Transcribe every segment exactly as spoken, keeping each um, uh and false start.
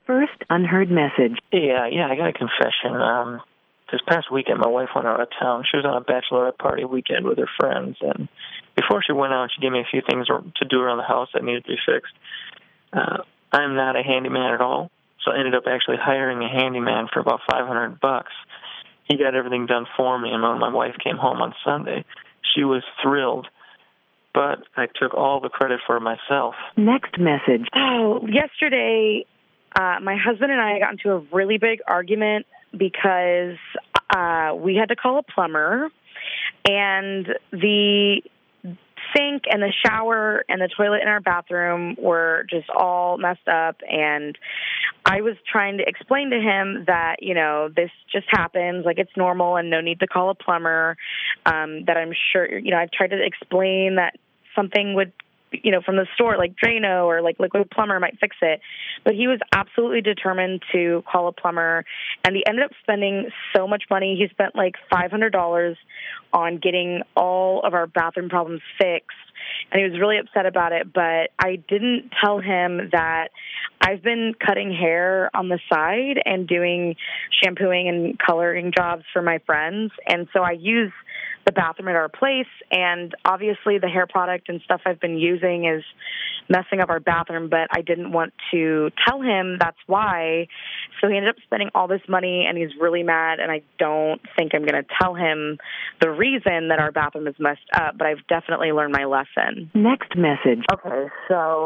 First unheard message. Yeah, yeah, I got a confession. Um, this past weekend, my wife went out of town. She was on a bachelorette party weekend with her friends, and before she went out, she gave me a few things to do around the house that needed to be fixed. Uh, I'm not a handyman at all, so I ended up actually hiring a handyman for about five hundred bucks. He got everything done for me, and when my wife came home on Sunday, she was thrilled, but I took all the credit for myself. Next message. Oh, yesterday, uh, my husband and I got into a really big argument because uh, we had to call a plumber, and the sink and the shower and the toilet in our bathroom were just all messed up, and I was trying to explain to him that, you know, this just happens, like it's normal and no need to call a plumber, um, that I'm sure, you know, I've tried to explain that something would, you know, from the store, like Drano or like Liquid Plumber might fix it. But he was absolutely determined to call a plumber, and he ended up spending so much money. He spent like five hundred dollars on getting all of our bathroom problems fixed, and he was really upset about it. But I didn't tell him that I've been cutting hair on the side and doing shampooing and coloring jobs for my friends, and so I use the bathroom at our place, and obviously the hair product and stuff I've been using is messing up our bathroom, but I didn't want to tell him that's why. So he ended up spending all this money, and he's really mad, and I don't think I'm going to tell him the reason that our bathroom is messed up, but I've definitely learned my lesson. Next message. Okay, so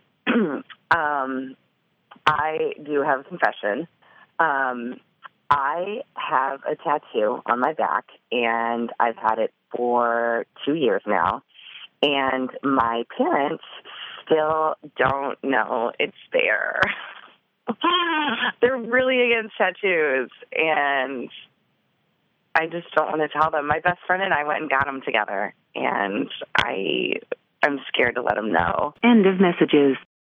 um, I do have a confession. Um, I have a tattoo on my back, and I've had it for two years now, and my parents still don't know it's there. They're really against tattoos, and I just don't want to tell them. My best friend and I went and got them together, and I, I'm scared to let them know. End of messages.